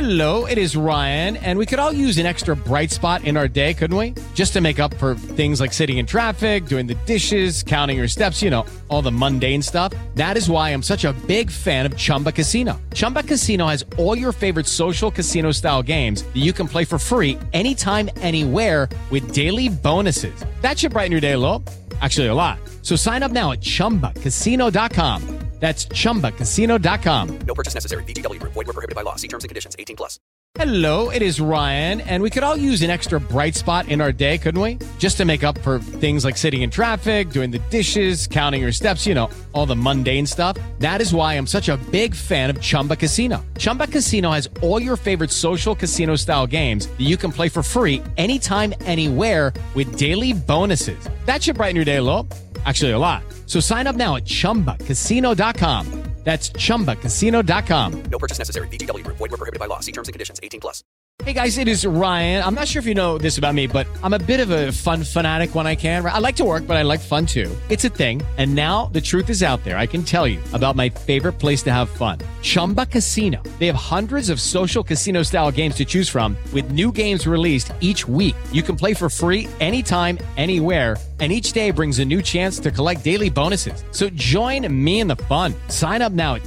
Hello, it is Ryan, and we could all use an extra bright spot in our day, couldn't we? Just to make up for things like sitting in traffic, doing the dishes, counting your steps, all the mundane stuff. That is why I'm such a big fan of Chumba Casino. Chumba Casino has all your favorite social casino-style games that you can play for free anytime, anywhere with daily bonuses. That should brighten your day a little. Actually, a lot. So sign up now at ChumbaCasino.com. That's ChumbaCasino.com. No purchase necessary. VGW Group. Void where prohibited by law. See terms and conditions. 18+. Hello, it is Ryan, and we could all use an extra bright spot in our day, couldn't we? Just to make up for things like sitting in traffic, doing the dishes, counting your steps, all the mundane stuff. That is why I'm such a big fan of Chumba Casino. Chumba Casino has all your favorite social casino-style games that you can play for free anytime, anywhere with daily bonuses. That should brighten your day a little. Actually, a lot. So sign up now at ChumbaCasino.com. That's ChumbaCasino.com. No purchase necessary. VGW Group. Void where prohibited by law. See terms and conditions. 18+. Hey guys, it is Ryan. I'm not sure if you know this about me, but I'm a bit of a fun fanatic when I can. I like to work, but I like fun too. It's a thing. And now the truth is out there. I can tell you about my favorite place to have fun. Chumba Casino. They have hundreds of social casino style games to choose from with new games released each week. You can play for free anytime, anywhere. And each day brings a new chance to collect daily bonuses. So join me in the fun. Sign up now at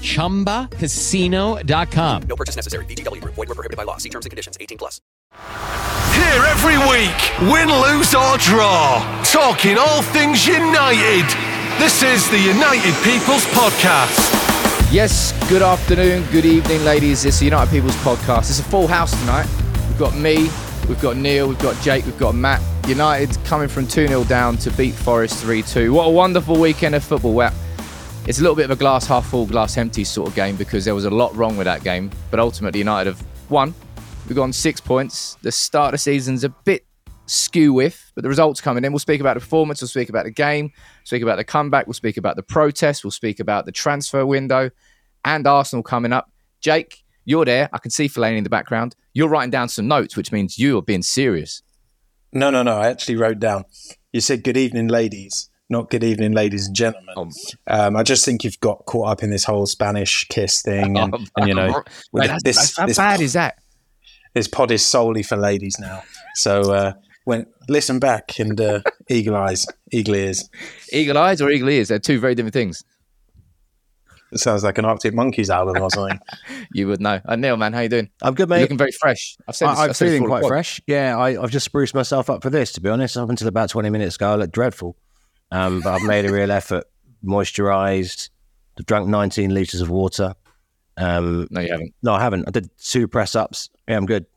ChumbaCasino.com. No purchase necessary. VGW Group. Void where prohibited by law. See terms and conditions. 18+. Here every week, win, lose or draw, talking all things United. This is the United People's Podcast. Yes, good afternoon, good evening, ladies. It's the United People's Podcast. It's a full house tonight. We've got me, we've got Neil, we've got Jake, we've got Matt. United coming from 2-0 down to beat Forest 3-2. What a wonderful weekend of football. It's a little bit of a glass half full, glass empty sort of game because there was a lot wrong with that game. But ultimately, United have won. We've gone 6 points. The start of the season's a bit skew with, but the results coming in. We'll speak about the performance. We'll speak about the game. We'll speak about the comeback. We'll speak about the protest. We'll speak about the transfer window and Arsenal coming up. Jake, you're there. I can see Fellaini in the background. You're writing down some notes, which means you are being serious. No. I actually wrote down. You said good evening, ladies, not good evening, ladies and gentlemen. I just think you've got caught up in this whole Spanish kiss thing. And how bad is that? This pod is solely for ladies now. So listen back and eagle eyes, eagle ears. Eagle eyes or eagle ears? They're two very different things. It sounds like an Arctic Monkeys album or something. You would know. Neil, man, how you doing? I'm good, mate. You're looking very fresh. I'm feeling quite fresh. Yeah, I've just spruced myself up for this, to be honest. Up until about 20 minutes ago, I looked dreadful. But I've made a real effort. Moisturised. I've drunk 19 litres of water. No, you haven't. No, I haven't. I did 2 press-ups. Yeah, I'm good.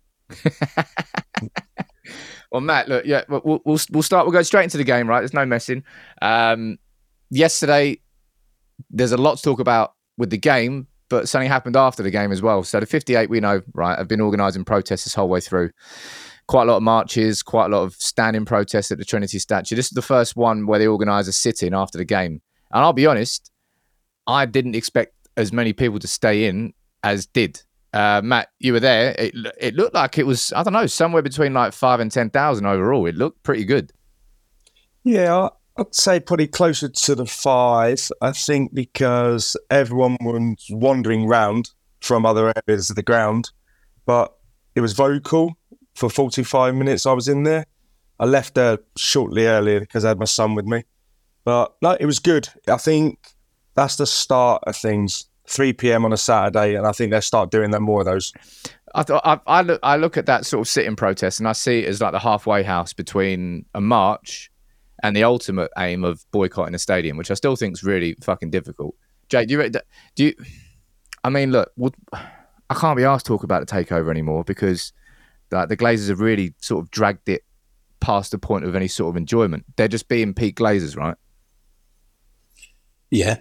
Well, Matt, look, yeah, we'll start. We'll go straight into the game, right? There's no messing. Yesterday, there's a lot to talk about with the game, but something happened after the game as well. So the 58, we know, right, have been organising protests this whole way through. Quite a lot of marches, quite a lot of standing protests at the Trinity statue. This is the first one where they organised a sit-in after the game. And I'll be honest, I didn't expect as many people to stay in as did. Matt, you were there. It looked like it was, I don't know, somewhere between like 5,000 and 10,000 overall. It looked pretty good. Yeah, I'd say probably closer to the 5, I think, because everyone was wandering round from other areas of the ground. But it was vocal for 45 minutes I was in there. I left there shortly earlier because I had my son with me. But no, it was good. I think that's the start of things. 3 p.m. on a Saturday, and I think they'll start doing more of those. I look at that sort of sit-in protest, and I see it as like the halfway house between a march and the ultimate aim of boycotting a stadium, which I still think is really fucking difficult. Jake, do you? I mean, look, I can't be asked to talk about the takeover anymore because the Glazers have really sort of dragged it past the point of any sort of enjoyment. They're just being peak Glazers, right? Yeah.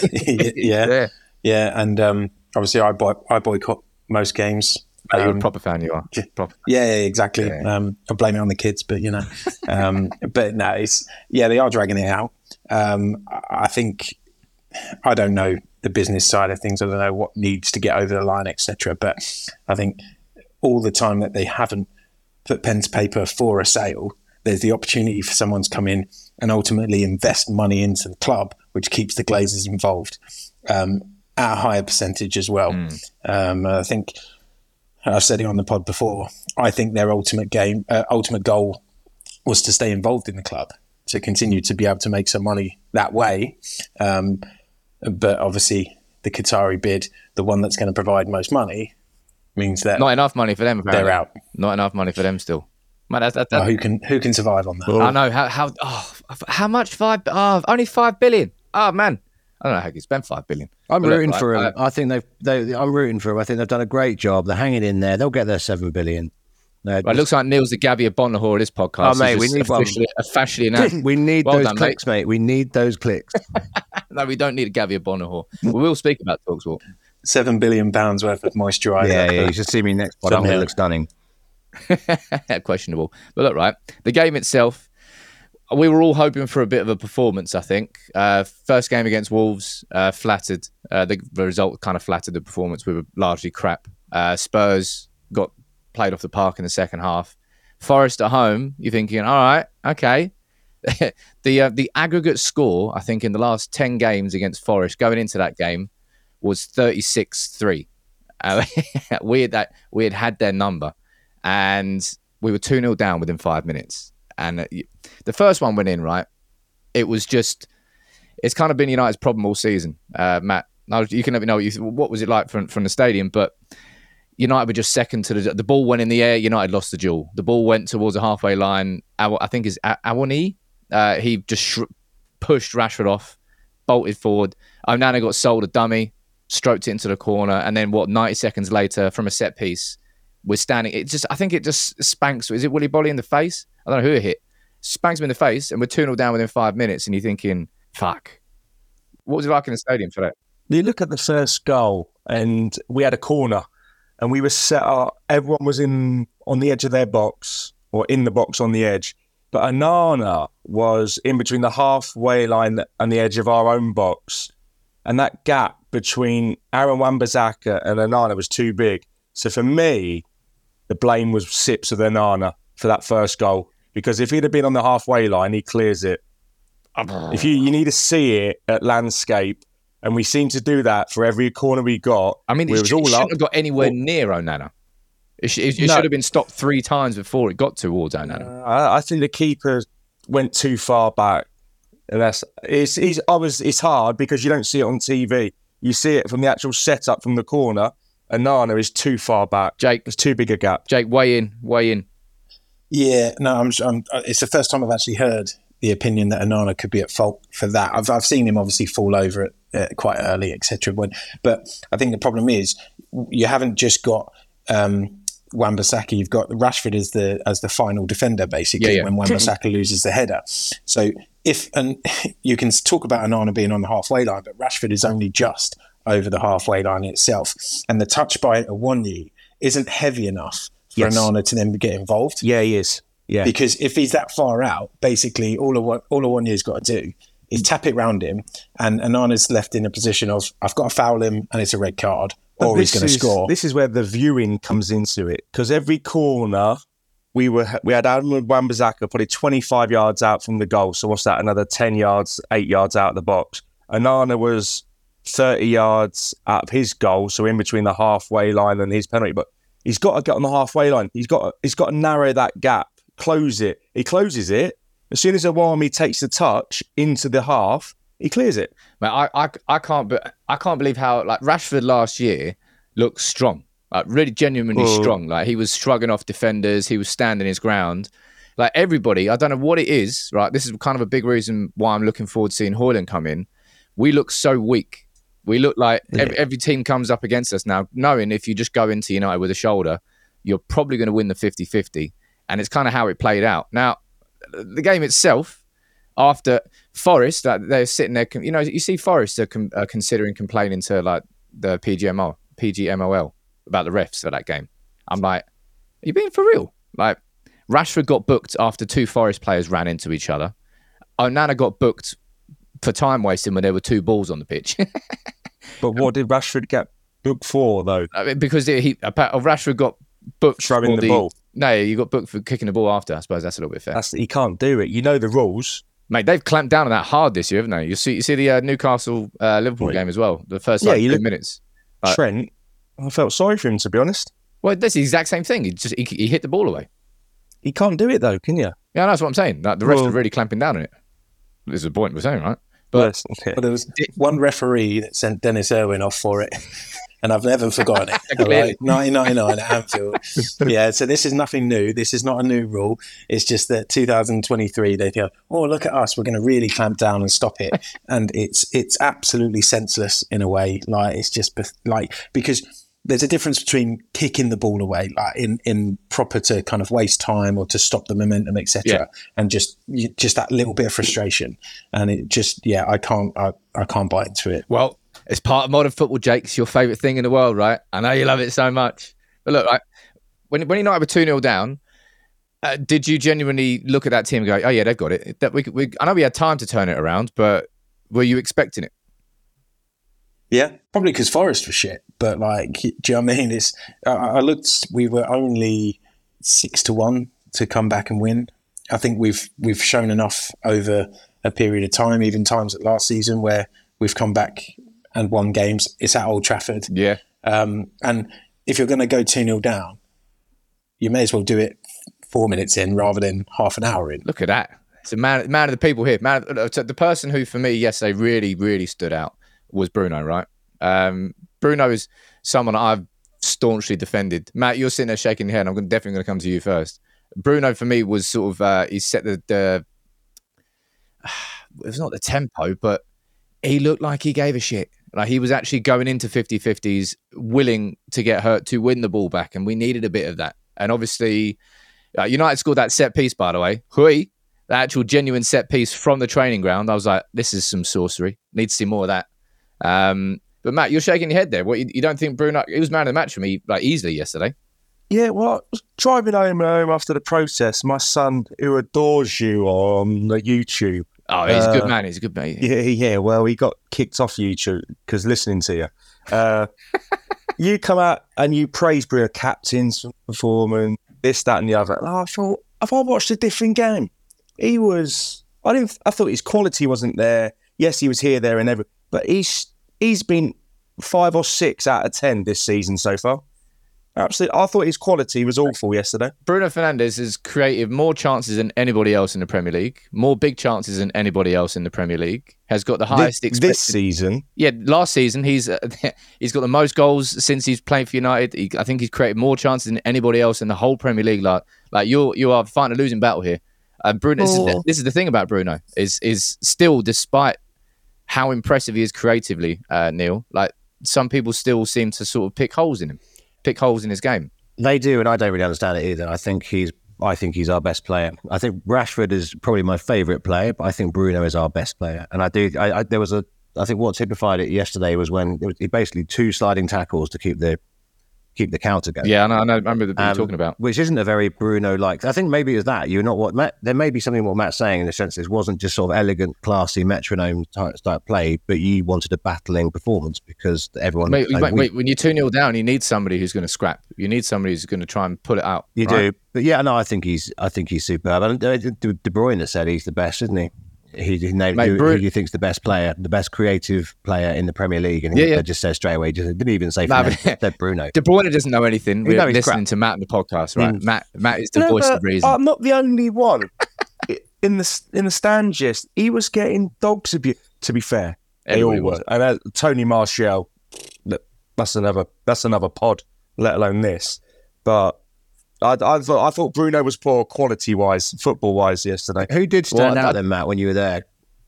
Yeah, and obviously I boycott most games. You're a proper fan, you are. Proper. Yeah, exactly. Yeah. I blame it on the kids, but but no, they are dragging it out. I think, I don't know the business side of things. I don't know what needs to get over the line, etc. But I think all the time that they haven't put pen to paper for a sale, there's the opportunity for someone to come in and ultimately invest money into the club, which keeps the Glazers involved at a higher percentage as well. I think I've said it on the pod before, I think their ultimate goal was to stay involved in the club, to continue to be able to make some money that way. But obviously the Qatari bid, the one that's going to provide most money, means that not enough money for them. Apparently. They're out. Not enough money for them still. Man, that's who can survive on that? I know how much only $5 billion. Oh man, I don't know how you can spend $5 billion. I'm rooting for them. I think I'm rooting for them. I think they've done a great job. They're hanging in there. They'll get their $7 billion. It looks like Neil's the Gabby of Bonahor of this podcast. Oh, mate, we need officially announced. We need those clicks, mate. We need those clicks. No, we don't need a Gabby of Bonahor. We will speak about TalkSport. £7 billion worth of moisturiser. Yeah, you should see me next pod. It looks stunning. Questionable. But look, right, the game itself, we were all hoping for a bit of a performance, I think. First game against Wolves, flattered. The result kind of flattered the performance. We were largely crap. Spurs got played off the park in the second half. Forest at home, you're thinking, all right, okay. The aggregate score, I think, in the last 10 games against Forest going into that game was 36-3. We had had their number, and we were 2-0 down within 5 minutes. And the first one went in, right? It's kind of been United's problem all season. Matt, you can let me know what was it like from the stadium, but United were just second to the ball went in the air. United lost the duel. The ball went towards the halfway line. I think it's Awani. He just pushed Rashford off, bolted forward. Onana got sold a dummy, stroked it into the corner, and then 90 seconds later, from a set piece, we're standing. I think it just spanks. Is it Willy Bolly in the face? I don't know who it hit. Spanks him in the face, and we're 2-0 down within 5 minutes. And you're thinking, fuck. What was it like in the stadium for that? You look at the first goal, and we had a corner. And we were set up, everyone was on the edge of their box, or in the box on the edge. But Onana was in between the halfway line and the edge of our own box. And that gap between Aaron Wan-Bissaka and Onana was too big. So for me, the blame was Sips of Onana for that first goal. Because if he'd have been on the halfway line, he clears it. If you need to see it at landscape, and we seem to do that for every corner we got. I mean, it shouldn't have got anywhere near Onana. It should have been stopped 3 times before it got towards Onana. I think the keeper went too far back. And it's hard because you don't see it on TV. You see it from the actual setup from the corner. Onana is too far back. Jake, it's too big a gap. Jake, weigh in. Yeah, no, it's the first time I've actually heard the opinion that Onana could be at fault for that. I've seen him obviously fall over it quite early, etc. But I think the problem is you haven't just got Wan-Bissaka. You've got Rashford as the final defender basically when Wan-Bissaka loses the header. So you can talk about Onana being on the halfway line, but Rashford is only just over the halfway line itself, and the touch by Awoniyi isn't heavy enough for Onana to then get involved. Yeah, he is. Yeah, because if he's that far out, basically all Awoniyi's got to do is tap it round him, and Onana's left in a position of, I've got to foul him and it's a red card, or he's going to score. This is where the viewing comes into it, because every corner we had Aaron Wan-Bissaka probably 25 yards out from the goal. So what's that? Another 10 yards, 8 yards out of the box. Onana was 30 yards out of his goal, so in between the halfway line and his penalty. But he's got to get on the halfway line. He's got to narrow that gap, close it. He closes it. As soon as Awami takes the touch into the half, he clears it. Man, I can't believe how, like, Rashford last year looked strong, like really genuinely strong. Like, he was shrugging off defenders, he was standing his ground. Like, everybody, I don't know what it is, right? This is kind of a big reason why I'm looking forward to seeing Højlund come in. We look so weak. We look like every team comes up against us now, knowing if you just go into United with a shoulder, you're probably going to win the 50-50. And it's kind of how it played out. Now, the game itself, after Forest, they're sitting there, you see Forest are considering complaining to, like, the PGMOL about the refs for that game. I'm like, are you being for real? Like, Rashford got booked after 2 Forest players ran into each other. Onana got booked for time wasting when there were 2 balls on the pitch. But what did Rashford get booked for, though? Because Rashford got booked throwing the ball. No, you got booked for kicking the ball after. I suppose that's a little bit fair. He can't do it. You know the rules. Mate, they've clamped down on that hard this year, haven't they? You see the Newcastle Liverpool game as well. The first 2 minutes. Trent, I felt sorry for him, to be honest. Well, that's the exact same thing. He hit the ball away. You can't do it though, can you? Yeah, that's what I'm saying. Like, the rest are really clamping down on it. This is the point we're saying, right? But But there was one referee that sent Dennis Irwin off for it, and I've never forgotten it. Right? 1999 at Anfield. Yeah, so this is nothing new. This is not a new rule. It's just that 2023, they go, oh, look at us. We're going to really clamp down and stop it. And it's absolutely senseless in a way. Like, it's just like, because there's a difference between kicking the ball away, like in proper to kind of waste time or to stop the momentum, etc., and just that little bit of frustration. And it just, I can't buy into it. Well, it's part of modern football, Jake. It's your favourite thing in the world, right? I know you love it so much. But look, right, when United were 2-0 down, did you genuinely look at that team and go, oh yeah, they've got it? I know we had time to turn it around, but were you expecting it? Yeah, probably because Forest was shit. But like, do you know what I mean? I looked. We were only 6-1 to come back and win. I think we've shown enough over a period of time, even times at last season where we've come back and won games. It's at Old Trafford. Yeah. And if you're going to go 2-0 down, you may as well do it 4 minutes in rather than half an hour in. Look at that. It's a man of the people here. The person who, for me, yesterday really, really stood out was Bruno, right? Bruno is someone I've staunchly defended. Matt, you're sitting there shaking your head. I'm definitely going to come to you first. Bruno, for me, was sort of, he set the it was not the tempo, but he looked like he gave a shit. Like, he was actually going into 50-50s, willing to get hurt to win the ball back, and we needed a bit of that. And obviously, United scored that set piece, by the way. The actual genuine set piece from the training ground. I was like, this is some sorcery. Need to see more of that. But Matt, you're shaking your head there. What, you don't think Bruno? He was man of the match for me, like, easily yesterday. Yeah, well, I was driving home after the process. My son, who adores you on YouTube. Oh, he's a good man. He's a good man. Yeah. Well, he got kicked off YouTube because listening to you. You come out and you praise Bruno captain's performance, this, that, and the other. And I thought, have I watched a different game? I thought his quality wasn't there. Yes, he was here, there, and everywhere. But he's been 5 or 6 out of 10 this season so far. Absolutely. I thought his quality was awful yesterday. Bruno Fernandes has created more chances than anybody else in the Premier League, more big chances than anybody else in the Premier League, has got the highest expected... This season? Yeah, last season, he's got the most goals since he's played for United. I think he's created more chances than anybody else in the whole Premier League. Like you are fighting a losing battle here. Bruno, this is the thing about Bruno, is still, despite how impressive he is creatively, Neil, like, some people still seem to sort of pick holes in his game. They do, and I don't really understand it either. I think he's our best player. I think Rashford is probably my favourite player, but I think Bruno is our best player. And I think what typified it yesterday was when it was basically 2 sliding tackles to keep the counter going. Yeah, I remember what you're talking about. Which isn't a very Bruno-like. I think maybe it's that. You're not what Matt. There may be something what Matt's saying in the sense that it wasn't just sort of elegant, classy metronome type play, but you wanted a battling performance because everyone. Wait, when you're 2-0 down, you need somebody who's going to scrap. You need somebody who's going to try and pull it out. You do, but yeah, no, I think he's superb. And De Bruyne said he's the best, isn't he? He named who he thinks the best player, the best creative player in the Premier League, and he just said straight away, didn't even say said Bruno. De Bruyne doesn't know anything. We're listening to Matt in the podcast, right? Matt is the voice of reason. I'm not the only one in the stand. Just he was getting dogs abuse. To be fair, they all were. And Tony Martial, that's another pod, let alone this. But I thought Bruno was poor quality-wise, football-wise yesterday. Who did stand out then, Matt, when you were there?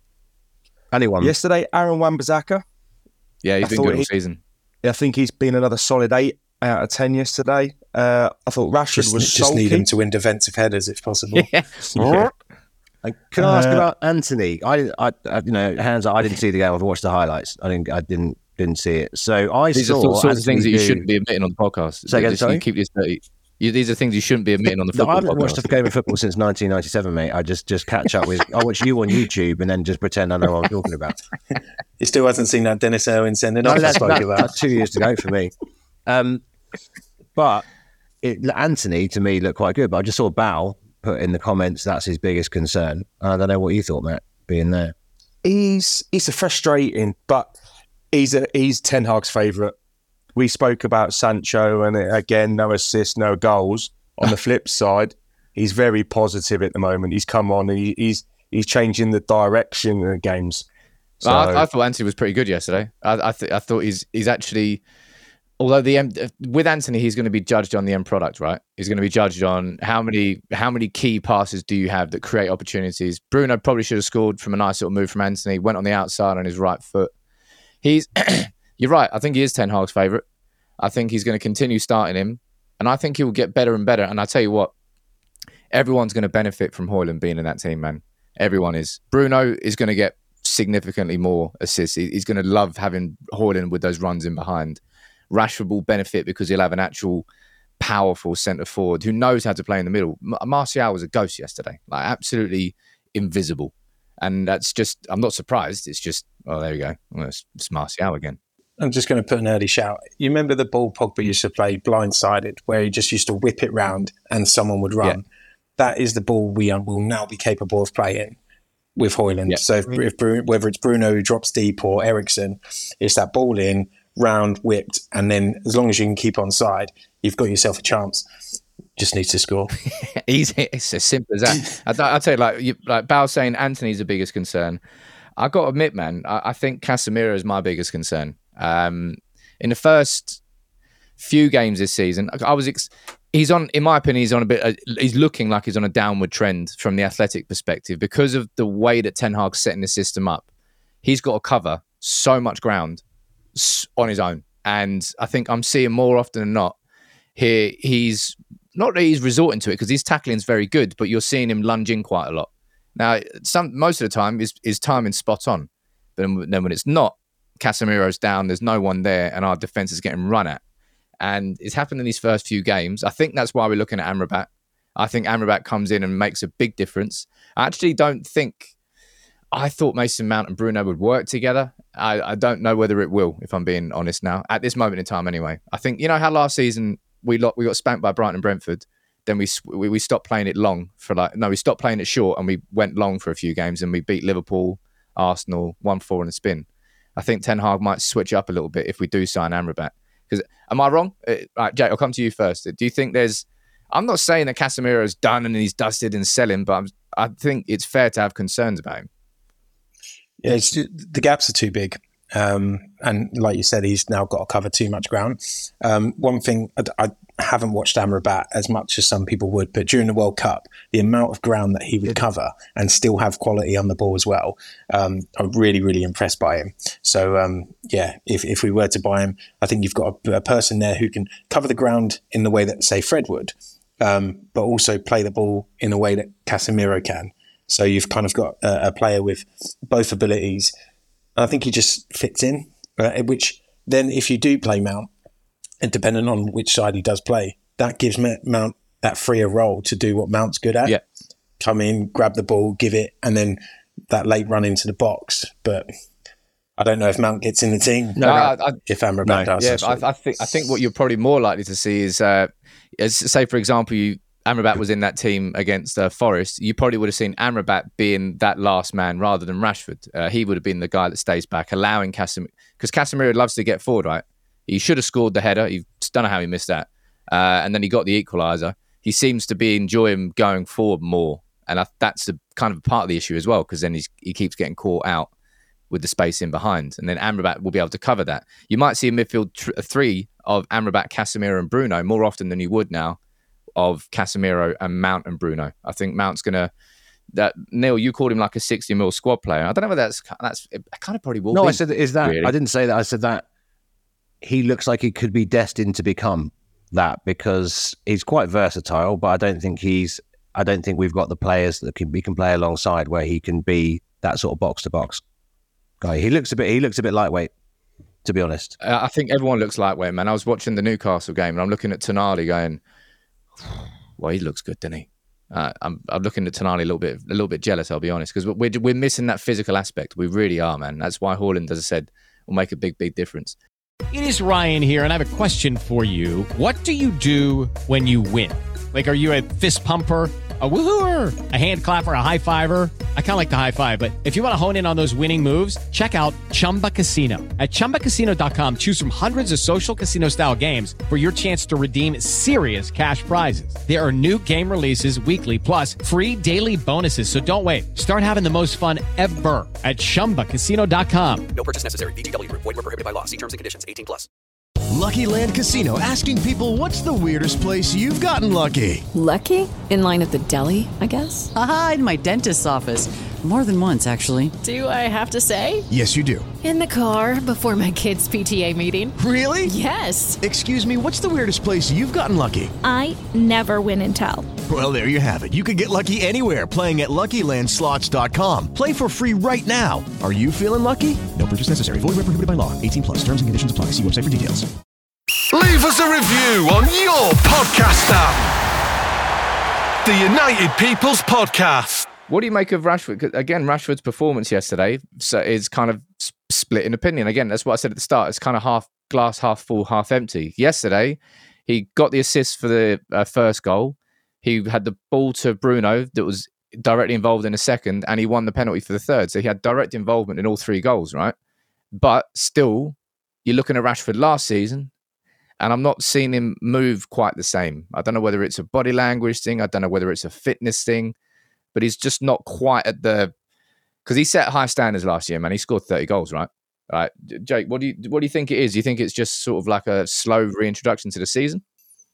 Anyone? Yesterday, Aaron Wan-Bissaka. Yeah, he's been good all season. I think he's been another solid 8 out of 10 yesterday. I thought Rashford was just need him to win defensive headers if possible. Yeah. Can I ask about Anthony? Hands up, I didn't see the game. I've watched the highlights. I didn't see it. So these are sorts of things that you shouldn't be admitting on the podcast. Say again, sorry? You keep this dirty. These are things you shouldn't be admitting on the football podcast. I haven't watched a game of football since 1997, mate. I just catch up with... I watch you on YouTube and then just pretend I know what I'm talking about. He still hasn't seen that Dennis Irwin sending off I spoke about. That's 2 years to go for me. But Anthony, to me, looked quite good. But I just saw Bao put in the comments that's his biggest concern. I don't know what you thought, Matt, being there. He's a frustrating, but he's Ten Hag's favourite. we spoke about Sancho, and again, no assists, no goals. On the flip side, he's very positive at the moment. He's come on, he's changing the direction of the games. So, I thought Antony was pretty good yesterday. I thought he's actually, although with Antony, he's going to be judged on the end product, right? He's going to be judged on how many key passes do you have that create opportunities. Bruno probably should have scored from a nice little move from Antony. Went on the outside on his right foot. You're right. I think he is Ten Hag's favourite. I think he's going to continue starting him, and I think he will get better and better. And I tell you what, everyone's going to benefit from Højlund being in that team, man. Everyone is. Bruno is going to get significantly more assists. He's going to love having Højlund with those runs in behind. Rashford will benefit because he'll have an actual powerful centre forward who knows how to play in the middle. Martial was a ghost yesterday, like absolutely invisible. And that's just, I'm not surprised. It's just, oh, there you go. Well, it's Martial again. I'm just going to put an early shout. You remember the ball Pogba used to play blindsided, where he just used to whip it round and someone would run? Yeah. That is the ball we will now be capable of playing with Højlund. Yeah. So whether it's Bruno who drops deep or Eriksen, it's that ball in, round, whipped, and then as long as you can keep on side, you've got yourself a chance. Just needs to score. Easy. It's as simple as that. I'll tell you, like Bao saying Antony's the biggest concern. I got to admit, man, I think Casemiro is my biggest concern. In the first few games this season, he's on, in my opinion, he's looking like he's on a downward trend from the Athletic perspective because of the way that Ten Hag's setting the system up. He's got to cover so much ground on his own. And I think I'm seeing more often than not here, he's not that he's resorting to it because his tackling's very good, but you're seeing him lunge in quite a lot. Now, most of the time, his timing's spot on. But then when it's not, Casemiro's down, there's no one there, and our defence is getting run at. And it's happened in these first few games. I think that's why we're looking at Amrabat. I think Amrabat comes in and makes a big difference. I actually don't think... I thought Mason Mount and Bruno would work together. I don't know whether it will, if I'm being honest now. At this moment in time, anyway. I think, you know how last season we got spanked by Brighton and Brentford? Then we stopped playing it long we stopped playing it short and we went long for a few games and we beat Liverpool, Arsenal, 1-4 in a spin. I think Ten Hag might switch up a little bit if we do sign Amrabat. Because, am I wrong? Right, Jake, I'll come to you first. Do you think I'm not saying that Casemiro's done and he's dusted and selling, but I think it's fair to have concerns about him. Yeah, the gaps are too big. And like you said, he's now got to cover too much ground. One thing, I haven't watched Amrabat as much as some people would, but during the World Cup, the amount of ground that he would cover and still have quality on the ball as well, I'm really, really impressed by him. So, if we were to buy him, I think you've got a person there who can cover the ground in the way that, say, Fred would, but also play the ball in a way that Casemiro can. So you've kind of got a player with both abilities. I think he just fits in, which then if you do play Mount, and depending on which side he does play, that gives Mount that freer role to do what Mount's good at. Yeah. Come in, grab the ball, give it, and then that late run into the box. But I don't know if Mount gets in the team. If Amrabat does. Yeah, I think what you're probably more likely to see is, say, for example, Amrabat was in that team against Forest, you probably would have seen Amrabat being that last man rather than Rashford. He would have been the guy that stays back, allowing Casemiro, because Casemiro loves to get forward, right? He should have scored the header. I don't know how he missed that. And then he got the equaliser. He seems to be enjoying going forward more. And that's the kind of part of the issue as well, because then he keeps getting caught out with the space in behind. And then Amrabat will be able to cover that. You might see a midfield three of Amrabat, Casemiro and Bruno more often than you would now of Casemiro and Mount and Bruno. I think Mount's going to... Neil, you called him like a 60 mil squad player. I don't know whether that's it kind of probably will be. No, I said, is that... Really? I didn't say that. I said that he looks like he could be destined to become that because he's quite versatile, but I don't think we've got the players that we can play alongside where he can be that sort of box-to-box guy. He looks a bit lightweight, to be honest. I think everyone looks lightweight, man. I was watching the Newcastle game and I'm looking at Tonali going... Well, he looks good, doesn't he? I'm looking at Tonali a little bit jealous, I'll be honest, because we're missing that physical aspect. We really are, man. That's why Højlund, as I said, will make a big, big difference. It is Ryan here, and I have a question for you. What do you do when you win? Like, are you a fist pumper? A woohooer, a hand clapper, a high fiver. I kind of like the high five, but if you want to hone in on those winning moves, check out Chumba Casino. At ChumbaCasino.com, choose from hundreds of social casino style games for your chance to redeem serious cash prizes. There are new game releases weekly, plus free daily bonuses. So don't wait. Start having the most fun ever at ChumbaCasino.com. No purchase necessary. VGW Group. Void where prohibited by law. See terms and conditions. 18+. Lucky Land Casino, asking people, what's the weirdest place you've gotten lucky? Lucky? In line at the deli, I guess? Aha, in my dentist's office. More than once, actually. Do I have to say? Yes, you do. In the car before my kids' PTA meeting. Really? Yes. Excuse me, what's the weirdest place you've gotten lucky? I never win and tell. Well, there you have it. You can get lucky anywhere, playing at LuckyLandSlots.com. Play for free right now. Are you feeling lucky? No purchase necessary. Void where prohibited by law. 18+. Terms and conditions apply. See website for details. Leave us a review on your podcast app. The United People's Podcast. What do you make of Rashford? 'Cause again, Rashford's performance yesterday is kind of split in opinion. Again, that's what I said at the start. It's kind of half glass, half full, half empty. Yesterday, he got the assist for the first goal. He had the ball to Bruno that was directly involved in the second, and he won the penalty for the third. So he had direct involvement in all three goals, right? But still, you're looking at Rashford last season, and I'm not seeing him move quite the same. I don't know whether it's a body language thing. I don't know whether it's a fitness thing. But he's just not quite at the, because he set high standards last year, man. He scored 30 goals, right? Right, Jake, what do you think it is? Do you think it's just sort of like a slow reintroduction to the season?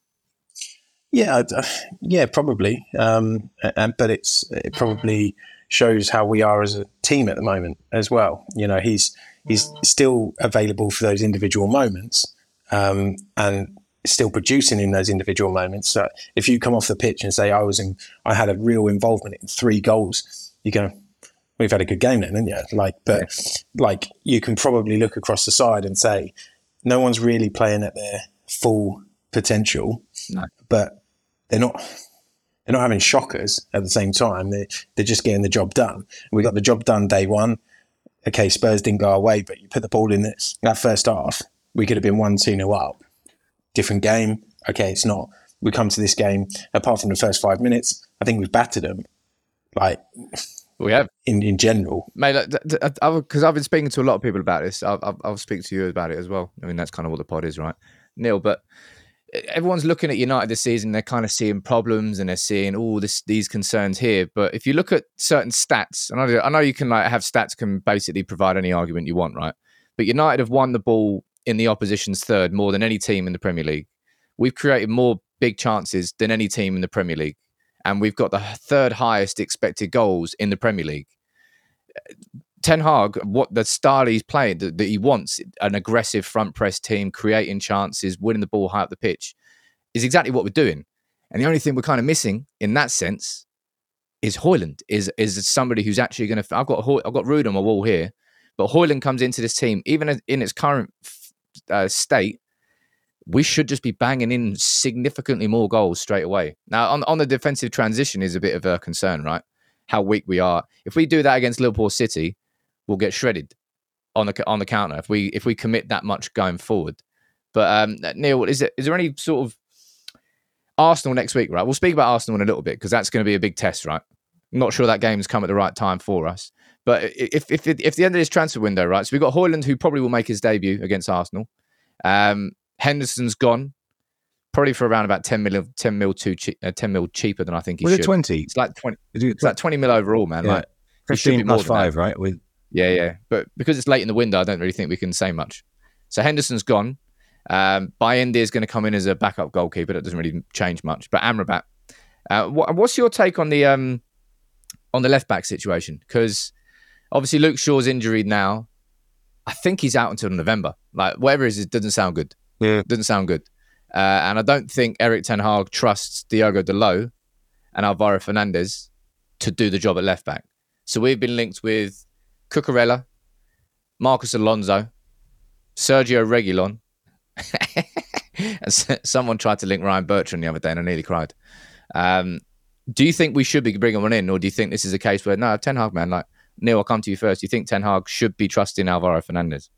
Yeah, probably. But it probably shows how we are as a team at the moment as well. You know, he's still available for those individual moments, and still producing in those individual moments. So if you come off the pitch and say I had a real involvement in 3 goals, you go, we've had a good game then, haven't you? Like you can probably look across the side and say no one's really playing at their full potential, but they're not having shockers at the same time. They're just getting the job done. We got the job done day one. Okay, Spurs didn't go away, but you put the ball in that first half, we could have been 1-2-0 up. Different game. Okay, it's not. We come to this game, apart from the first 5 minutes, I think we've battered them. Like, we have. In general. Mate, because I've been speaking to a lot of people about this. I'll speak to you about it as well. I mean, that's kind of what the pod is, right? Neil, but everyone's looking at United this season, they're kind of seeing problems and they're seeing these concerns here. But if you look at certain stats, and I know you can have stats can basically provide any argument you want, right? But United have won the ball in the opposition's third more than any team in the Premier League. We've created more big chances than any team in the Premier League. And we've got the third highest expected goals in the Premier League. Ten Hag, what the style he's playing, that he wants, an aggressive front press team, creating chances, winning the ball high up the pitch, is exactly what we're doing. And the only thing we're kind of missing in that sense is Højlund, is somebody who's actually going to... I've got Ruud on my wall here, but Højlund comes into this team, even in its current state, we should just be banging in significantly more goals straight away. Now, on the defensive transition is a bit of a concern, right? How weak we are. If we do that against Liverpool City, we'll get shredded on the counter if we commit that much going forward. But Neil, is there any sort of Arsenal next week, right? We'll speak about Arsenal in a little bit because that's going to be a big test, right? I'm not sure that game's come at the right time for us. But if the end of this transfer window, right? So we've got Højlund, who probably will make his debut against Arsenal. Henderson's gone, probably for around about 10 mil cheaper than I think he should. Was it 20? It's like 20. It's like 20 mil overall, man. Yeah. Like 15 plus 5, right? Yeah. But because it's late in the window, I don't really think we can say much. So Henderson's gone. Bayende is going to come in as a backup goalkeeper. That doesn't really change much. But Amrabat, what's your take on the left back situation? Because obviously Luke Shaw's injured now. I think he's out until November. Like whatever it is, it doesn't sound good. Yeah, doesn't sound good. And I don't think Erik ten Hag trusts Diogo Dalot and Alvaro Fernandez to do the job at left back. So we've been linked with Cucurella, Marcos Alonso, Sergio Reguilon, and someone tried to link Ryan Bertrand the other day and I nearly cried. Do you think we should be bringing one in, or do you think this is a case where, no, Ten Hag, man, like, Neil, I'll come to you first. Do you think Ten Hag should be trusting Alvaro Fernandez?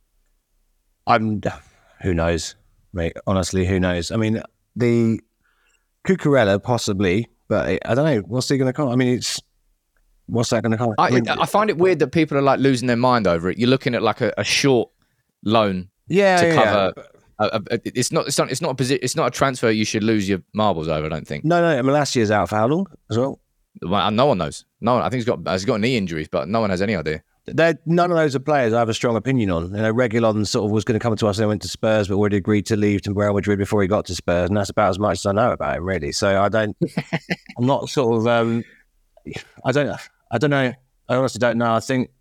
Who knows, mate? Honestly, who knows? I mean, the Cucurella possibly, But I don't know. What's he going to cost? I mean, what's that going to cost? I find it weird that people are like losing their mind over it. You're looking at like a short loan to cover. It's not a transfer you should lose your marbles over. I don't think. No. I mean, last year's out for how long as well? Well, no one knows. No one. I think he's got knee injuries, but no one has any idea. None of those are players I have a strong opinion on. Reguilon sort of was going to come to us and went to Spurs, but already agreed to leave to Real Madrid before he got to Spurs, and that's about as much as I know about him, really. So I'm not sort of, I don't know. I honestly don't know. I think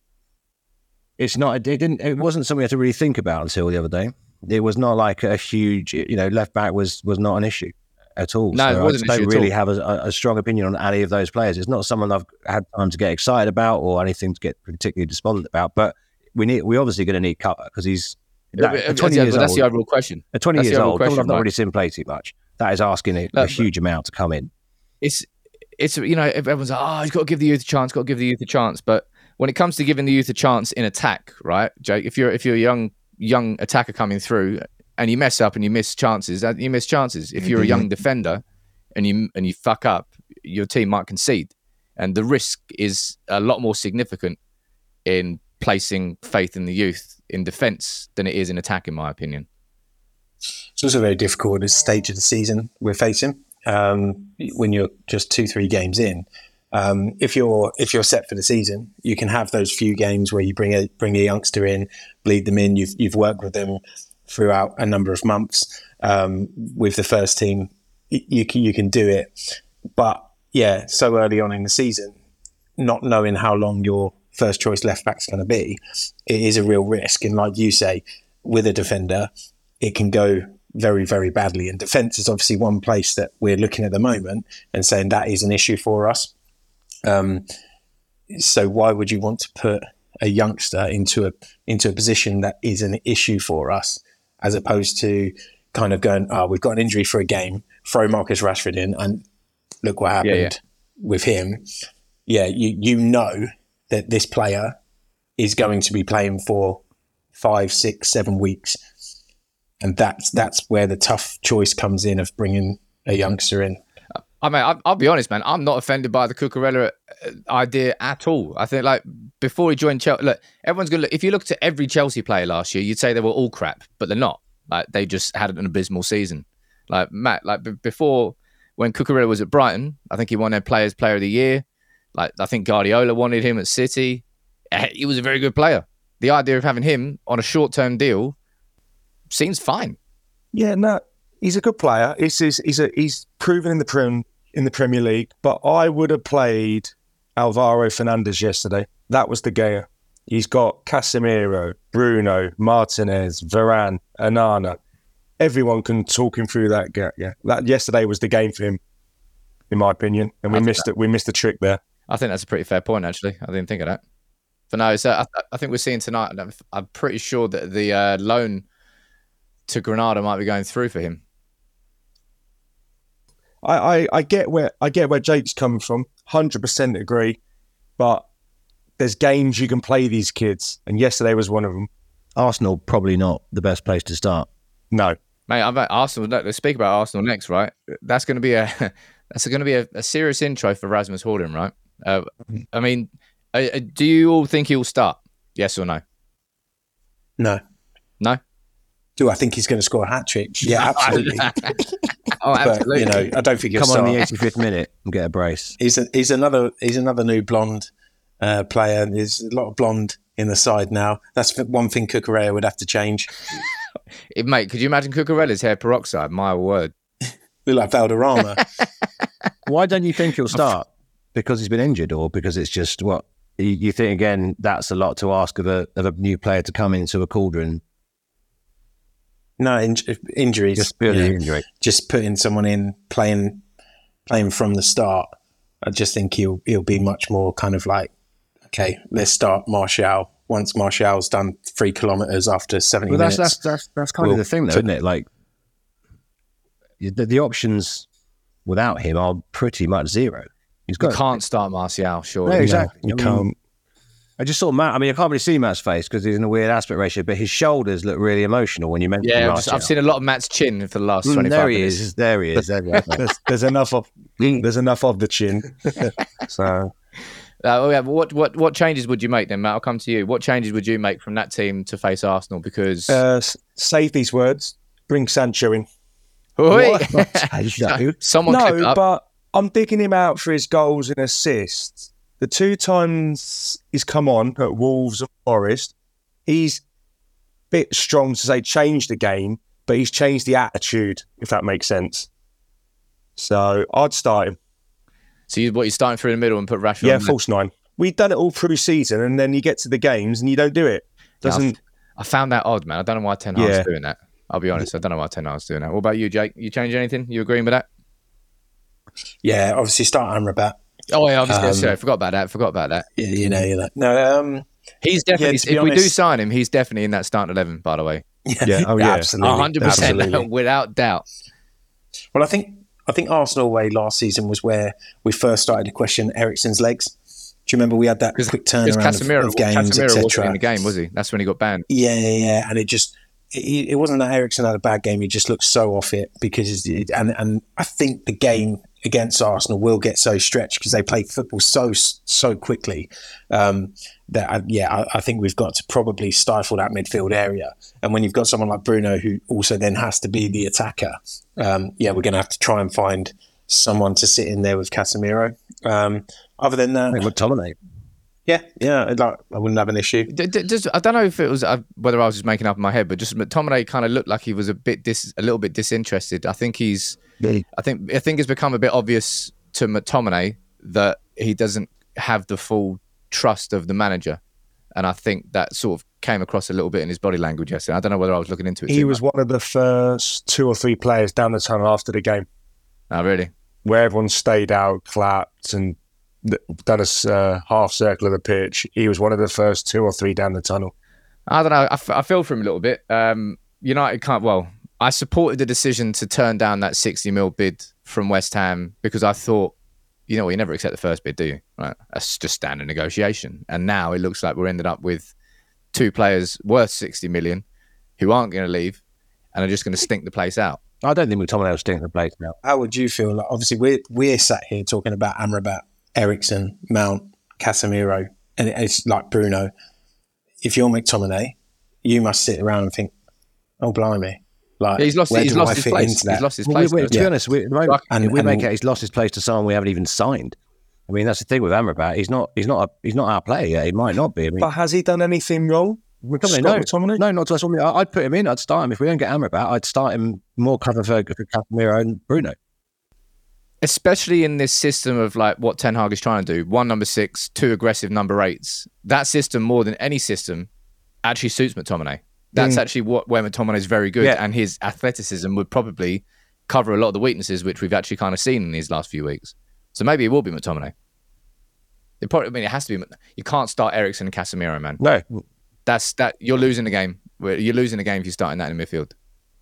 it wasn't something I had to really think about until the other day. It was not like a huge, left back was not an issue at all. No, so it wasn't I don't really have a strong opinion on any of those players. It's not someone I've had time to get excited about or anything to get particularly despondent about. But we're obviously going to need cover because he's 20 years old. That's the overall question. At 20 years old, I've not really seen him play too much. That is asking a huge amount to come in. It's everyone's like, he's got to give the youth a chance. But when it comes to giving the youth a chance in attack, right, Jake? If you're a young attacker coming through and you mess up and you miss chances, you miss chances. If you're a young defender and you fuck up, your team might concede, and the risk is a lot more significant in placing faith in the youth in defence than it is in attack, in my opinion. It's also very difficult at this stage of the season we're facing. When you're just 2-3 games in, if you're set for the season, you can have those few games where you bring a youngster in, bleed them in. You've worked with them throughout a number of months with the first team. You can do it, but yeah, so early on in the season, not knowing how long your first choice left back's going to be, it is a real risk. And like you say, with a defender, it can go very, very badly. And defence is obviously one place that we're looking at the moment and saying that is an issue for us. So why would you want to put a youngster into a position that is an issue for us, as opposed to kind of going, we've got an injury for a game, throw Marcus Rashford in, and look what happened with him. Yeah, you know that this player is going to be playing for 5, 6, 7 weeks. And that's where the tough choice comes in of bringing a youngster in. I'll be honest, man. I'm not offended by the Cucurella idea at all. I think, like, before he joined Chelsea, look, everyone's going to look. If you looked at every Chelsea player last year, you'd say they were all crap, but they're not. Like, they just had an abysmal season. Like, Matt, before, when Cucurella was at Brighton, I think he won their Player of the Year. Like, I think Guardiola wanted him at City. He was a very good player. The idea of having him on a short-term deal seems fine. Yeah, no, he's a good player. He's proven in the Premier League. But I would have played Alvaro Fernandez yesterday. That was the gayer. He's got Casemiro, Bruno, Martinez, Varane, Onana. Everyone can talk him through that gap. Yeah, that yesterday was the game for him, in my opinion, and we missed it. We missed the trick there. I think that's a pretty fair point, actually. I didn't think of that. But no, so I think we're seeing tonight. I'm pretty sure that the loan to Granada might be going through for him. I get where Jake's coming from. 100% agree, but there's games you can play these kids, and yesterday was one of them. Arsenal probably not the best place to start. No, mate. I'm at Arsenal. Let's speak about Arsenal next, right? That's going to be a serious intro for Rasmus Højlund, right? I mean, do you all think he'll start? Yes or no? No. Do I think he's going to score a hat-trick? Yeah, absolutely. Absolutely. But, I don't think he'll come start. on the 85th minute and get a brace. He's another new blonde player. There's a lot of blonde in the side now. That's one thing Cucurella would have to change. Mate, could you imagine Cucurella's hair peroxide? My word. Look like Valderrama. Why don't you think he'll start? Because he's been injured, or because it's just what you think? Again, that's a lot to ask of a new player to come into a cauldron. No, injuries. Just purely injury. Just putting someone in playing from the start. I just think he'll be much more kind of like, okay, let's start Martial. Once Martial's done 3 kilometres after 70 minutes. That's kind of the thing, though, isn't it? Like the options without him are pretty much zero. You can't start Martial, surely. No, exactly. You can't. I just saw Matt. I mean, I can't really see Matt's face because he's in a weird aspect ratio, but his shoulders look really emotional when you mention Martial. I've seen a lot of Matt's chin for the last 25 minutes. There he is. There's enough There's enough of the chin. So, what changes would you make then, Matt? I'll come to you. What changes would you make from that team to face Arsenal? Because save these words. Bring Sancho in. Someone clip up. But I'm digging him out for his goals and assists. The 2 times he's come on at Wolves and Forest, he's a bit strong to say change the game, but he's changed the attitude, if that makes sense. So I'd start him. So you're starting through the middle and put Rashford? Yeah, false 9. We've done it all through season, and then you get to the games and you don't do it. I found that odd, man. I don't know why Ten Hag's doing that. I'll be honest. I don't know why Ten Hag's doing that. What about you, Jake? You change anything? You agreeing with that? Yeah, obviously start Amrabat. Oh yeah, I forgot about that. Yeah, no, he's definitely. If we do sign him, he's definitely in that starting 11. By the way, absolutely, 100%, without doubt. Well, I think Arsenal away last season was where we first started to question Eriksen's legs. Do you remember we had that quick turnaround of games, etc.? Wasn't in the game, was he? That's when he got banned. Yeah, and it wasn't that Eriksen had a bad game. He just looked so off it because, and I think the game against Arsenal will get so stretched because they play football so quickly that I think we've got to probably stifle that midfield area. And when you've got someone like Bruno who also then has to be the attacker, we're going to have to try and find someone to sit in there with Casemiro. Other than that, McTominay. Yeah, I wouldn't have an issue. I don't know if it was whether I was just making up in my head, but just McTominay kind of looked like he was a little bit disinterested. I think I think it's become a bit obvious to McTominay that he doesn't have the full trust of the manager, and I think that sort of came across a little bit in his body language yesterday. I don't know whether I was looking into it. He was one of the first 2 or 3 players down the tunnel after the game. Oh, really? Where everyone stayed out, clapped, and done a half circle of the pitch. He was one of the first 2 or 3 down the tunnel. I don't know. I feel for him a little bit. United can't. Well, I supported the decision to turn down that 60 mil bid from West Ham because I thought, you never accept the first bid, do you? Right? That's just standard negotiation. And now it looks like we're ended up with 2 players worth 60 million who aren't going to leave and are just going to stink the place out. I don't think McTominay will stink the place now. How would you feel? Like, obviously, we're sat here talking about Amrabat, Eriksen, Mount, Casemiro, and it's like Bruno. If you're McTominay, you must sit around and think, "Oh, blimey!" Like he's lost his place. He's lost his place. To be honest, we make out he's lost his place to someone we haven't even signed. I mean, that's the thing with Amrabat. He's not our player yet. He might not be. I mean, but has he done anything wrong? McTominay? No, not to us. I'd put him in. I'd start him. If we don't get Amrabat, I'd start him more cover for Casemiro and Bruno. Especially in this system of like what Ten Hag is trying to do. 1 number 6, 2 aggressive number 8s. That system, more than any system, actually suits McTominay. That's actually where McTominay is very good, and his athleticism would probably cover a lot of the weaknesses which we've actually kind of seen in these last few weeks. So maybe it will be McTominay. It has to be. You can't start Eriksen and Casemiro, man. No, you're losing the game. You're losing the game if you're starting that in midfield.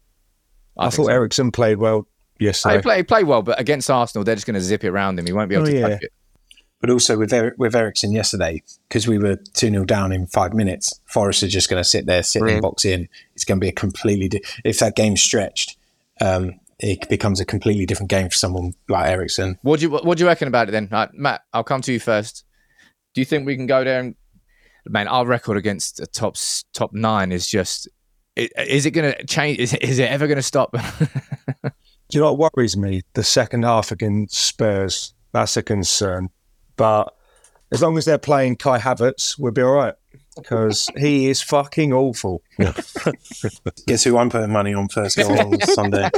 I thought Eriksen played well yesterday. He played well, but against Arsenal, they're just going to zip it around him. He won't be able to touch it. But also with Eriksen yesterday, because we were 2-0 down in 5 minutes, Forest are just going to sit and box in. It's going to be a completely... if that game's stretched, it becomes a completely different game for someone like Eriksen. What do you reckon about it then? Matt, I'll come to you first. Do you think we can go there and... Man, our record against the top 9 is just... Is it going to change? Is it ever going to stop? Do you know what worries me? The second half against Spurs. That's a concern. But as long as they're playing Kai Havertz, we'll be all right. Because he is fucking awful. Guess who I'm putting money on first goal on Sunday?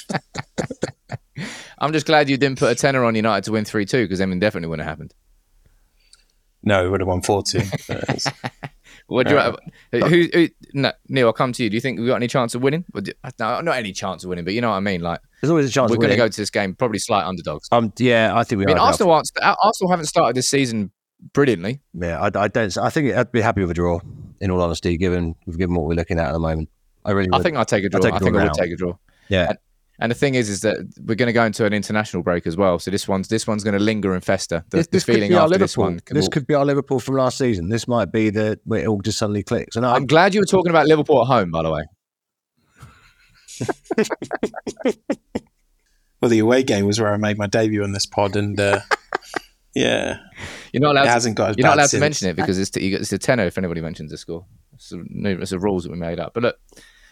I'm just glad you didn't put a tenner on United to win 3-2 because then it definitely wouldn't have happened. No, we would have won 4-2. What do you? Neil, I'll come to you. Do you think we've got any chance of winning? No, not any chance of winning, but you know what I mean. Like, there's always a chance. We're going to go to this game probably slight underdogs. Yeah, I think we. I mean, Arsenal haven't started this season brilliantly. Yeah, I don't. I think I'd be happy with a draw. In all honesty, given what we're looking at the moment, I think I'd take a draw. I think I would take a draw. Yeah. And the thing is that we're going to go into an international break as well. So this one's going to linger and fester. The feeling after this one. This could be our Liverpool from last season. This might be where it all just suddenly clicks. And I'm glad you were talking about Liverpool at home, by the way. Well, the away game was where I made my debut on this pod, and yeah, you're not allowed. It hasn't got. You're not allowed since. to mention it because it's a tenner if anybody mentions the score. It's the rules that we made up. But look,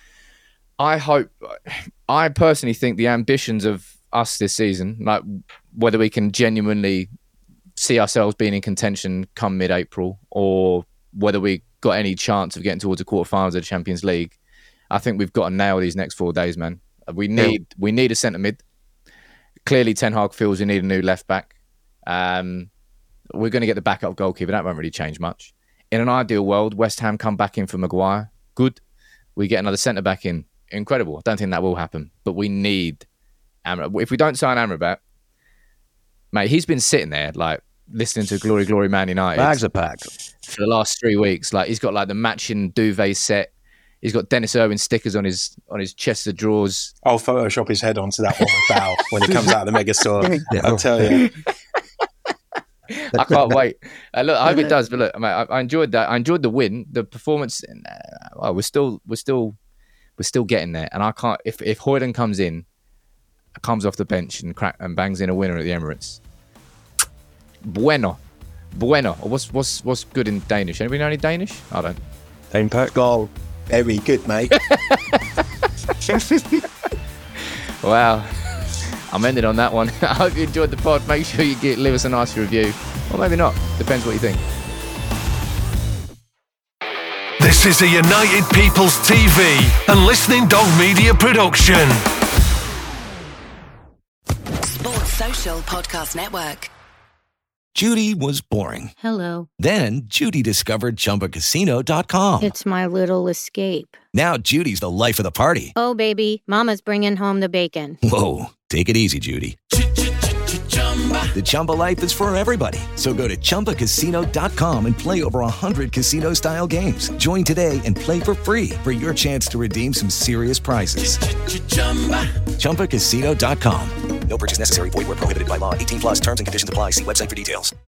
I personally think the ambitions of us this season, like whether we can genuinely see ourselves being in contention come mid-April, or whether we got any chance of getting towards the quarterfinals of the Champions League, I think we've got to nail these next 4 days, man. We need a centre mid. Clearly, Ten Hag feels we need a new left back. We're going to get the backup goalkeeper. That won't really change much. In an ideal world, West Ham come back in for Maguire. Good. We get another centre back in. Incredible. I don't think that will happen. But we need Amrabat. If we don't sign Amrabat, mate, he's been sitting there like listening to Glory, Glory, Man United. Bags are packed. For the last 3 weeks. Like he's got like the matching duvet set. He's got Dennis Irwin stickers on his chest of drawers. I'll Photoshop his head onto that one with Bow when he comes out of the mega store. I'll tell you. I can't wait. Look, I hope it does. But look, I enjoyed that. I enjoyed the win, the performance. We're still getting there. And I can't. If Højlund comes off the bench and bangs in a winner at the Emirates, bueno. Or what's good in Danish? Anybody know any Danish? I don't. Impact goal. Very good, mate. Wow. I'm ending on that one. I hope you enjoyed the pod. Make sure you leave us a nice review. Or maybe not. Depends what you think. This is a United People's TV and Listening Dog Media production. Sports Social Podcast Network. Judy was boring. Hello. Then Judy discovered ChumbaCasino.com. It's my little escape. Now Judy's the life of the party. Oh, baby, mama's bringing home the bacon. Whoa, take it easy, Judy. The Chumba life is for everybody. So go to ChumbaCasino.com and play over 100 casino-style games. Join today and play for free for your chance to redeem some serious prizes. ChumbaCasino.com. No purchase necessary. Void where prohibited by law. 18+ terms and conditions apply. See website for details.